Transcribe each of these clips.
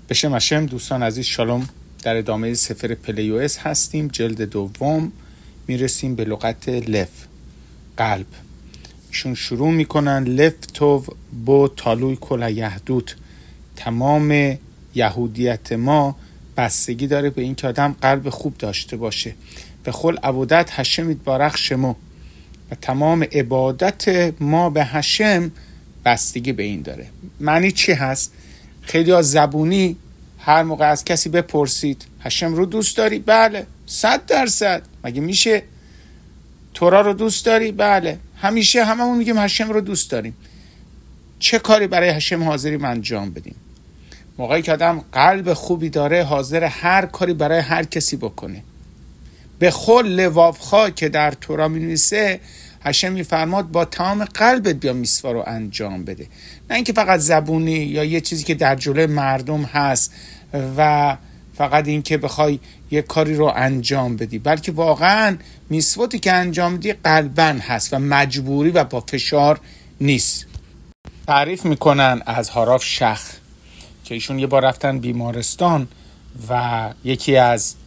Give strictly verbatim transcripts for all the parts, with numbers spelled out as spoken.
بشم هشم. دوستان عزیز شالوم. در ادامه سفر پلیوس هستیم، جلد دوم. میرسیم به لغت لف، قلب. ایشون شروع میکنن لف تو با تالوی کل یهودوت. تمام یهودیت ما بستگی داره به این که آدم قلب خوب داشته باشه. به خل عبودت هشم یتبارک شمو، و تمام عبادت ما به هشم بستگی به این داره. معنی چی هست؟ خیلی از زبونی هر موقع از کسی بپرسید هشم رو دوست داری؟ بله. صد درصد. مگه میشه؟ تورا رو دوست داری؟ بله. همیشه هممون میگیم هشم رو دوست داریم. چه کاری برای هشم حاضریم انجام بدیم؟ موقعی که آدم قلب خوبی داره حاضر هر کاری برای هر کسی بکنه. به خل لوافخا که در تورا می نویسه، هشم میفرماد با تمام قلبت بیا میسوا رو انجام بده. نه اینکه فقط زبونی یا یه چیزی که در جلوی مردم هست و فقط این که بخوای یه کاری رو انجام بدی، بلکه واقعا میسواتی که انجام میدی قلبن هست و مجبوری و با فشار نیست. تعریف میکنن از هاراف شخ که ایشون یه بار رفتن بیمارستان و یکی از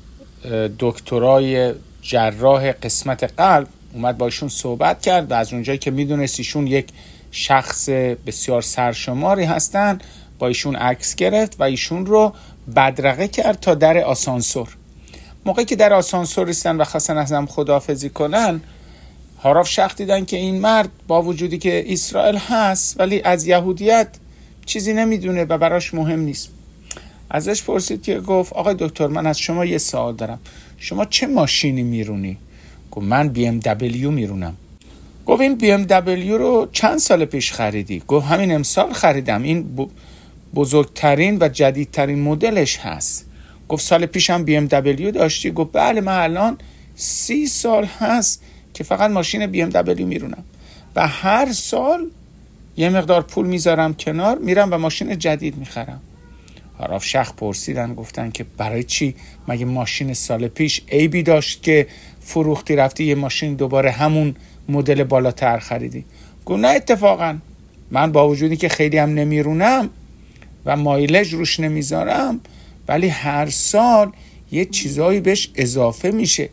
دکترای جراح قسمت قلب اومد با ایشون صحبت کرد و از اونجایی که میدونست ایشون یک شخص بسیار سرشماری هستن با ایشون عکس گرفت و ایشون رو بدرقه کرد تا در آسانسور. موقعی که در آسانسور رسیدن و خواستن از هم خداحافظی کنن، هاراف شخ دیدن که این مرد با وجودی که اسرائیل هست ولی از یهودیت چیزی نمیدونه و براش مهم نیست. ازش پرسید که گفت آقای دکتر، من از شما یه سوال دارم. شما چه ماشینی میرونی؟ گفت من بی ام دبلیو میرونم. گفت این بی ام دبلیو رو چند سال پیش خریدی؟ گفت همین امسال خریدم. این بزرگترین و جدیدترین مدلش هست. گفت سال پیشم بی ام دبلیو داشتی؟ گفت بله، من الان سی سال هست که فقط ماشین بی ام دبلیو میرونم و هر سال یه مقدار پول میذارم کنار، میرم و ماشین جدید میخرم. هاراف شخ پرسیدن، گفتن که برای چی؟ مگه ماشین سال پیش عیبی داشت که فروختی رفتی یه ماشین دوباره همون مدل بالاتر خریدی؟ گفت نه، اتفاقا من با وجودی که خیلی هم نمیرونم و مایلج روش نمیذارم، ولی هر سال یه چیزایی بهش اضافه میشه،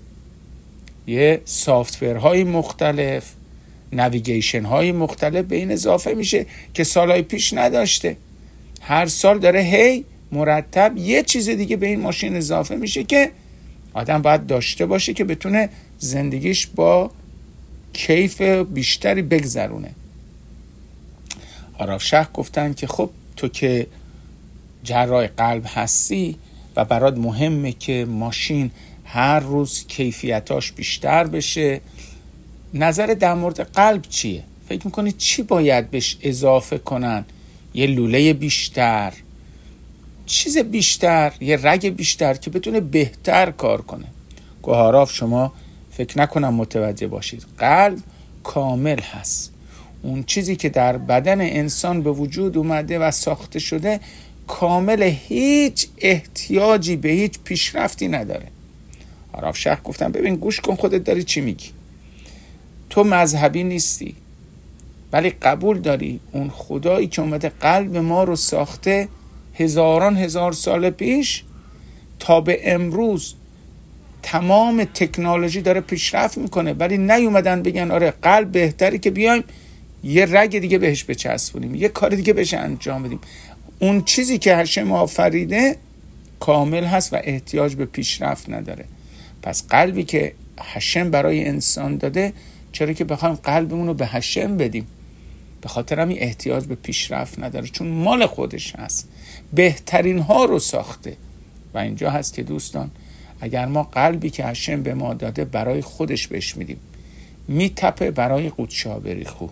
یه سافتورهای مختلف، نویگیشن های مختلف به این اضافه میشه که سالهای پیش نداشته. هر سال داره هی مرتب یه چیز دیگه به این ماشین اضافه میشه که آدم باید داشته باشه که بتونه زندگیش با کیف بیشتری بگذرونه. هاراف شخ گفتن که خب تو که جراح قلب هستی و برات مهمه که ماشین هر روز کیفیتاش بیشتر بشه، نظر در مورد قلب چیه؟ فکر میکنی چی باید بهش اضافه کنن؟ یه لوله بیشتر، چیز بیشتر، یه رگ بیشتر که بتونه بهتر کار کنه. گوهاراف شما فکر نکنم متوجه باشید، قلب کامل هست. اون چیزی که در بدن انسان به وجود اومده و ساخته شده کامل، هیچ احتیاجی به هیچ پیشرفتی نداره. هاراف شخ گفتم ببین گوش کن، خودت داری چی میگی؟ تو مذهبی نیستی ولی قبول داری اون خدایی که اومده قلب ما رو ساخته هزاران هزار سال پیش تا به امروز تمام تکنولوژی داره پیشرفت میکنه، ولی نیومدن بگن آره قلب بهتری که بیایم یه رگ دیگه بهش بچسبونیم، یه کار دیگه بهش انجام بدیم. اون چیزی که هشم آفریده کامل هست و احتیاج به پیشرفت نداره. پس قلبی که هشم برای انسان داده، چرا که بخوایم قلبمون رو به هشم بدیم؟ به خاطر همین احتیاج به پیشرفت نداره، چون مال خودش هست، بهترین ها رو ساخته. و اینجا هست که دوستان اگر ما قلبی که هشم به ما داده برای خودش بهش میدیم، میتپه برای قودشا بریخو.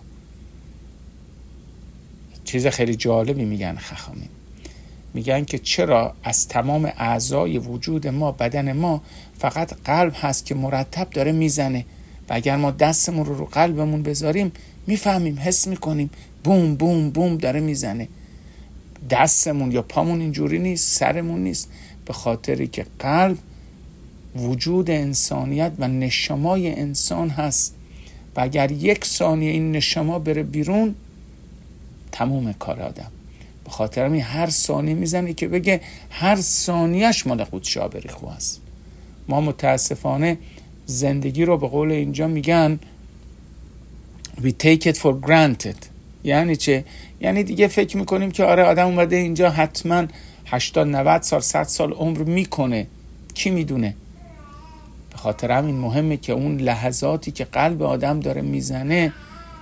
چیز خیلی جالبی میگن خخامین، میگن که چرا از تمام اعضای وجود ما، بدن ما، فقط قلب هست که مرتب داره میزنه و اگر ما دستمون رو رو قلبمون بذاریم میفهمیم، حس میکنیم بوم بوم بوم داره میزنه. دستمون یا پامون اینجوری نیست، سرمون نیست، به خاطری که قلب وجود انسانیت و نشمای انسان هست و اگر یک ثانیه این نشما بره بیرون تموم کار آدم. به به خاطر همین هر ثانیه میزنه که بگه هر ثانیهش مال قدس آبریخو است. ما متاسفانه زندگی رو به قول اینجا میگن we take it for granted. یعنی چه؟ یعنی دیگه فکر میکنیم که آره آدم اومده اینجا حتما هشتاد نود سال صد سال عمر میکنه، کی میدونه. به خاطر همین مهمه که اون لحظاتی که قلب آدم داره میزنه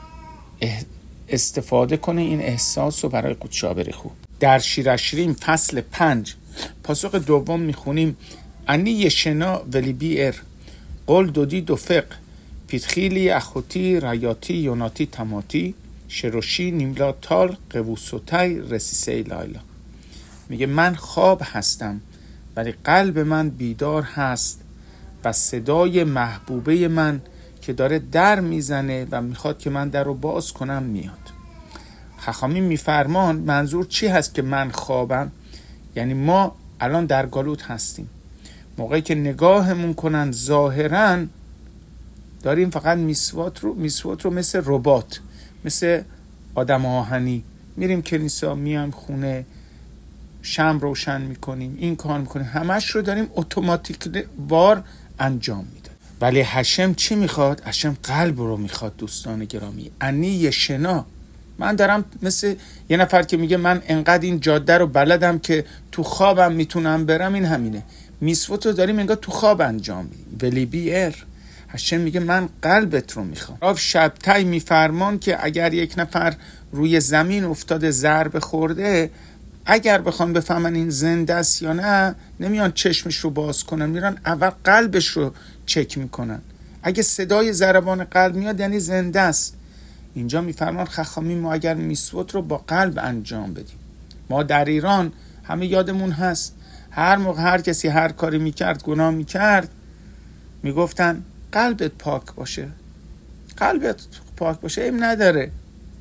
استفاده کنه این احساس رو برای قدس آبریخو. در شیر اشریم فصل پنج پاسخ دوم میخونیم انی یشنا ولی بیر قول دودی دو فق پیتخیلی اخوتی ریاتی یوناتی تماتی شروشی نیملا تال قووسوتای رسیسه لایلا. میگه من خواب هستم ولی قلب من بیدار هست و صدای محبوبه من که داره در میزنه و میخواد که من در رو باز کنم میاد. خخامی میفرمان منظور چی هست که من خوابم؟ یعنی ما الان در گالوت هستیم، موقعی که نگاهمون کنن ظاهراً داریم فقط میسوات رو میسوات رو مثل ربات، مثل آدم آهنی میریم کنیسا، میایم خونه، شمع روشن میکنیم، این کار میکنیم، همش رو داریم اتوماتیک وار انجام میده. ولی هشم چی میخواد؟ هشم قلب رو میخواد. دوستان گرامی، انی یشنا، من دارم مثل یه نفر که میگه من انقدر این جاده رو بلدم که تو خوابم میتونم برم، این همینه. میسوت رو داریم انگار تو خواب انجام میدیم. ولی بیر هشم میگه من قلبت رو میخوام. راو شبتای میفرمان که اگر یک نفر روی زمین افتاده ضربه خورده، اگر بخوان بفهمن این زنده است یا نه، نمیان چشمش رو باز کنن، میرن اول قلبش رو چک میکنن. اگه صدای ضربان قلب میاد یعنی زنده است. اینجا میفرمان خخامی ما اگر میسوت رو با قلب انجام بدیم. ما در ایران همه یادمون هست هر موقع هر کسی هر کاری میکرد، گناه میکرد، میگفتن قلبت پاک باشه، قلبت پاک باشه. این نداره،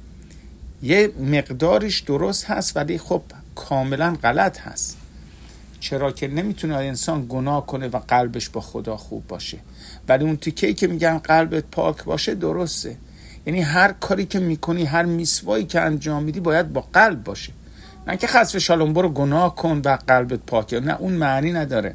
یه مقدارش درست هست ولی خب کاملا غلط هست. چرا که نمیتونه انسان گناه کنه و قلبش با خدا خوب باشه. ولی اون تیکه‌ای که میگن قلبت پاک باشه درسته. یعنی هر کاری که میکنی، هر میسوایی که انجام میدی باید با قلب باشه، نه که خسف شالوم برو گناه کن و قلبت پاکه. نه، اون معنی نداره.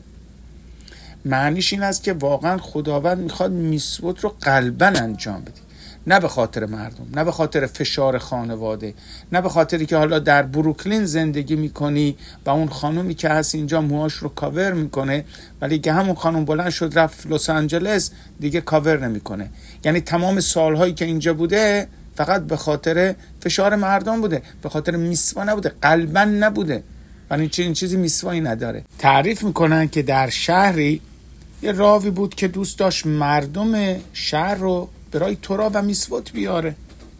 معنیش این است که واقعا خداوند میخواد میسوت رو قلباً انجام بدی، نه به خاطر مردم، نه به خاطر فشار خانواده، نه به خاطری که حالا در بروکلین زندگی میکنی و اون خانومی که هست اینجا موهاش رو کاور میکنه، ولی که همون خانوم بلند شد رفت لس آنجلس دیگه کاور نمیکنه. یعنی تمام سالهایی که اینجا بوده فقط به خاطر فشار مردم بوده، به خاطر میسوا نبوده، قلباً نبوده. ولی این چیزی میسوایی نداره. تعریف میکنن که در شهری یه راوی بود که دوست داشت مردم شهر رو برای تورا و میسوت بیاره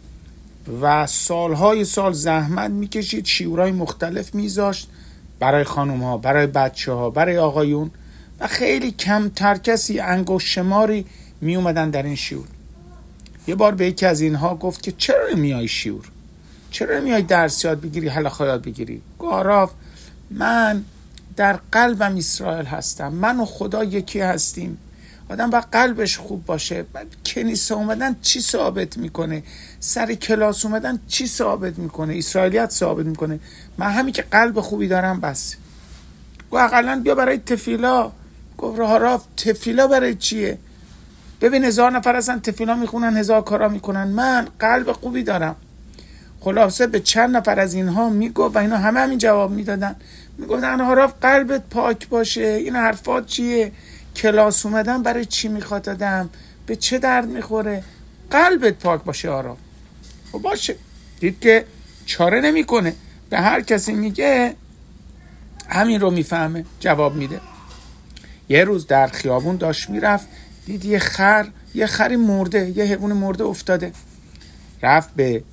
و سالهای سال زحمت میکشید، شیورای مختلف میذاشت برای خانوم ها، برای بچه ها، برای آقایون، و خیلی کمتر کسی، انگشت شماری می اومدن در این شیور. یه بار به یکی از اینها گفت که چرا نمیای شیور؟ چرا نمیای درس یاد بگیری، حلقه یاد بگیری؟ گاراف، من در قلبم اسرائیل هستم، من و خدا یکی هستیم. آدم با قلبش خوب باشه. کنیسه اومدن چی ثابت میکنه؟ سر کلاس اومدن چی ثابت میکنه؟ اسرائیلیت ثابت میکنه. من همین که قلب خوبی دارم بس. گو اقلن بیا برای تفیلا. گفت راف تفیلا برای چیه؟ ببین هزار نفر هستن تفیلا میخونن، هزار کارا میکنن، من قلب خوبی دارم. خلاصه به چند نفر از اینها میگفت و اینا همه همین جواب میدادن. میگفتن راف قلبت پاک باشه. این حرفات چیه؟ کلاس اومدن برای چی میخواد آدم؟ به چه درد میخوره؟ قلبت پاک باشه آراف. و باشه. دید که چاره نمیکنه، به هر کسی میگه همین رو میفهمه، جواب میده. یه روز در خیابون داشت میرفت، دید یه خر یه خری مرده، یه حیوان مرده افتاده. رفت به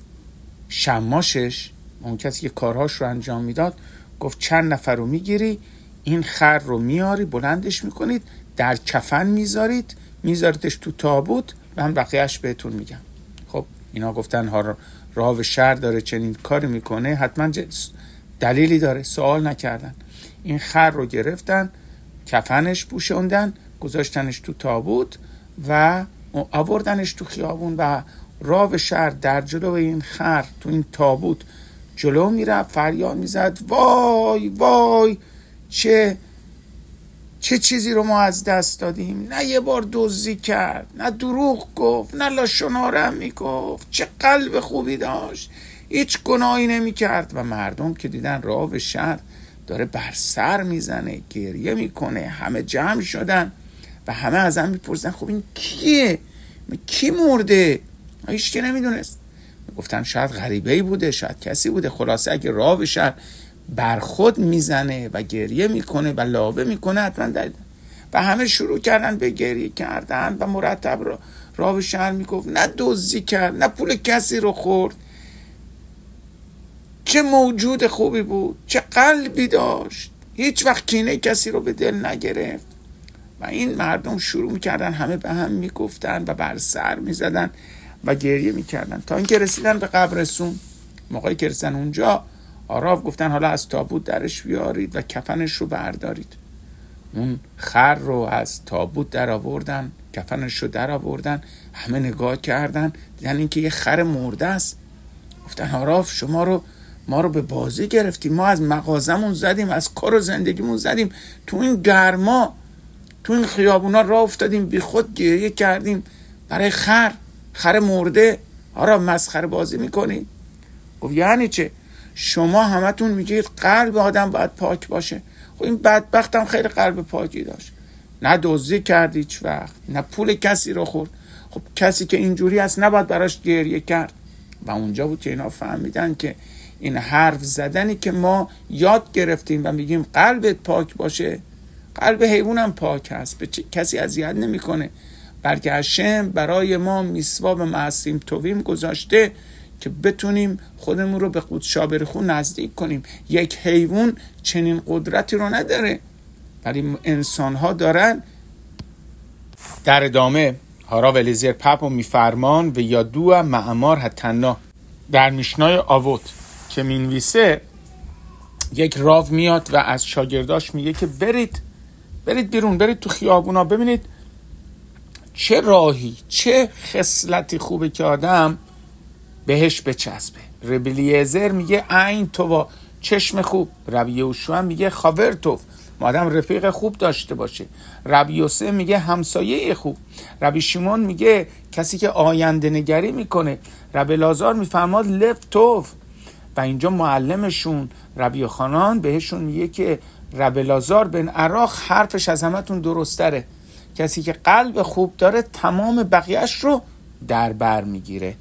شماشش، اون کسی که کارهاش رو انجام میداد، گفت چند نفر رو میگیری، این خر رو میاری، بلندش میکنید، در کفن میذارید، میذاریدش تو تابوت و هم بقیهش بهتون میگم. خب اینا گفتن ها راو شهر داره چنین کاری میکنه، حتما دلیلی داره، سوال نکردن. این خر رو گرفتن، کفنش پوشوندن، گذاشتنش تو تابوت و آوردنش تو خیابون و راو شهر در جلو این خر تو این تابوت جلو میرفت فریاد میزد وای وای چه چه چیزی رو ما از دست دادیم. نه یه بار دزدی کرد، نه دروغ گفت، نه لاشنارم میگفت، چه قلب خوبی داشت، هیچ گناهی نمی کرد. و مردم که دیدن راو شهر داره بر سر میزنه، گریه میکنه، همه جمع شدن و همه از هم میپرسن خب این کیه؟ کی مرده؟ هیچ کی نمیدونست. گفتن شاید غریبه‌ای بوده، شاید کسی بوده. خلاصه اگه راو شهر بر خود میزنه و گریه میکنه و لابه میکنه حتما دید. و همه شروع کردن به گریه کردن و مرتب را راو شهر میگفت نه دزدی کرد، نه پول کسی رو خورد، چه موجود خوبی بود، چه قلبی داشت، هیچ وقت کینه کسی رو به دل نگرفت. و این مردم شروع میکردن همه به هم میگفتن و بر سر میزدن و گریه میکردن تا اینکه رسیدن به قبرستون. موقعی که رسیدن اونجا آراف گفتن حالا از تابوت درش بیارید و کفنش رو بردارید. اون خر رو از تابوت در آوردن، کفنش رو در آوردن، همه نگاه کردن دیدن این که یه خر مرده است. گفتن آراف شما رو ما رو به بازی گرفتیم، ما از مغازمون زدیم، از کار و زندگیمون زدیم، تو این گرما تو این خیابونا راه افتادیم، بی خود گریه کردیم برای خر خر مرده. آراف مسخره بازی میکنی؟ گفت یعنی چه؟ شما همتون میگید قلب آدم باید پاک باشه. خب این بدبختم خیلی قلب پاکی داشت، نه دزدی کرد هیچ وقت، نه پول کسی رو خورد. خب کسی که اینجوری هست نباید براش گریه کرد. و اونجا بود که اینا فهمیدن که این حرف زدنی که ما یاد گرفتیم و میگیم قلبت پاک باشه، قلب حیوانم پاک هست، به کسی اذیت نمیکنه، بلکه هشم برای ما میثواب معصیم تویم گذاشته که بتونیم خودمون رو به قدس شابرخو نزدیک کنیم. یک حیوان چنین قدرتی رو نداره ولی انسان ها دارن. در ادامه هارا ولیزیر پاپو میفرمان و یادو معمار حتنا در میشنای آوت که مینویسه یک راو میاد و از شاگرداش میگه که برید برید بیرون، برید تو خیابونا ببینید چه راهی، چه خصلتی خوبه که آدم بهش بچسبه. ربی الیعزر میگه عین تو، چشم خوب. ربی یوشع میگه خاور توف، آدم رفیق خوب داشته باشه. ربی یوسف میگه همسایه خوب. ربی شیمون میگه کسی که آینده نگری میکنه. ربی لازار میفرماد لف توف. و اینجا معلمشون ربی یوحنان بهشون میگه که ربی لازار بن عراق حرفش از همتون درستره، کسی که قلب خوب داره تمام بقیهش رو در بر میگیره.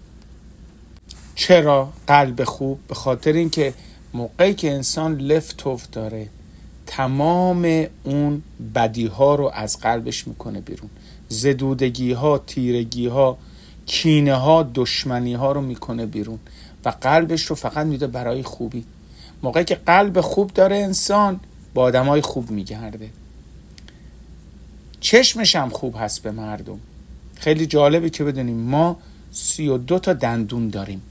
چرا قلب خوب؟ به خاطر اینکه موقعی که انسان لفتوف داره تمام اون بدی ها رو از قلبش میکنه بیرون، زدودگی ها، تیرگی ها، کینه ها، دشمنی ها رو میکنه بیرون و قلبش رو فقط میده برای خوبی. موقعی که قلب خوب داره انسان با آدم های خوب میگرده. چشمش هم خوب هست به مردم. خیلی جالبه که بدونیم ما سی و دو تا دندون داریم.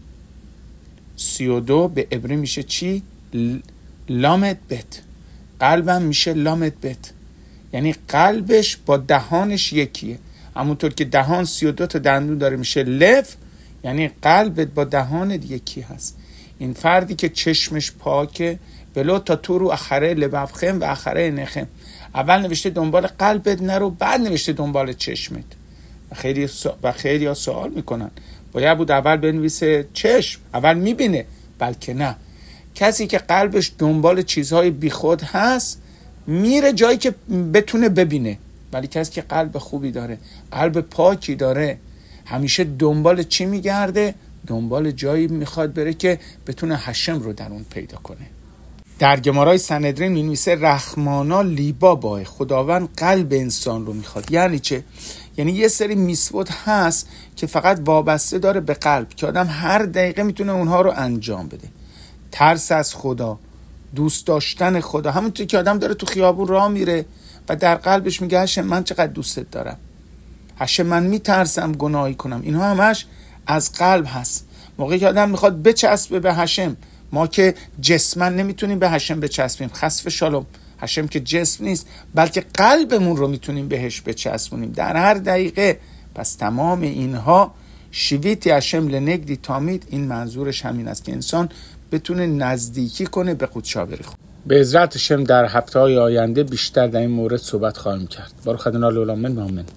سی و دو به عبری میشه چی؟ لامت بت. قلبم میشه لامت بت، یعنی قلبش با دهانش یکیه. همونطور که دهان سی و دو تا دندون داره میشه لف، یعنی قلبت با دهانت یکی هست. این فردی که چشمش پاکه بلو تا تو رو اخره لبفخم و اخره نخم، اول نوشته دنبال قلبت نرو، بعد نوشته دنبال چشمت. و خیلی و خیلی ها سوال میکنن باید بود اول بنویسه چشم، اول میبینه، بلکه نه. کسی که قلبش دنبال چیزهای بیخود هست میره جایی که بتونه ببینه، ولی کسی که قلب خوبی داره، قلب پاکی داره، همیشه دنبال چی میگرده؟ دنبال جایی میخواد بره که بتونه هشم رو در اون پیدا کنه. در گمارای سندرین می‌نویسه رحمانا لیبا بای، خداوند قلب انسان رو میخواد. یعنی چه؟ یعنی یه سری میسود هست که فقط وابسته داره به قلب که آدم هر دقیقه میتونه اونها رو انجام بده. ترس از خدا، دوست داشتن خدا، همونطور که آدم داره تو خیابون راه میره و در قلبش میگه هشم من چقدر دوستت دارم، هشم من میترسم گناهی کنم. اینها همش از قلب هست. موقعی که آدم میخواد بچسبه به هشم، ما که جسمن نمیتونیم به هشم بچسبیم، خسف شالوم، هشم که جسم نیست بلکه قلبمون رو میتونیم بهش بچسبونیم در هر دقیقه. پس تمام اینها شویتی هشم لنگدی تامید، این منظورش همین است که انسان بتونه نزدیکی کنه به قودشابری خود. به عزت هشم در هفته‌های آینده بیشتر در این مورد صحبت خواهیم کرد. بارو خدنا لولامن مؤمن.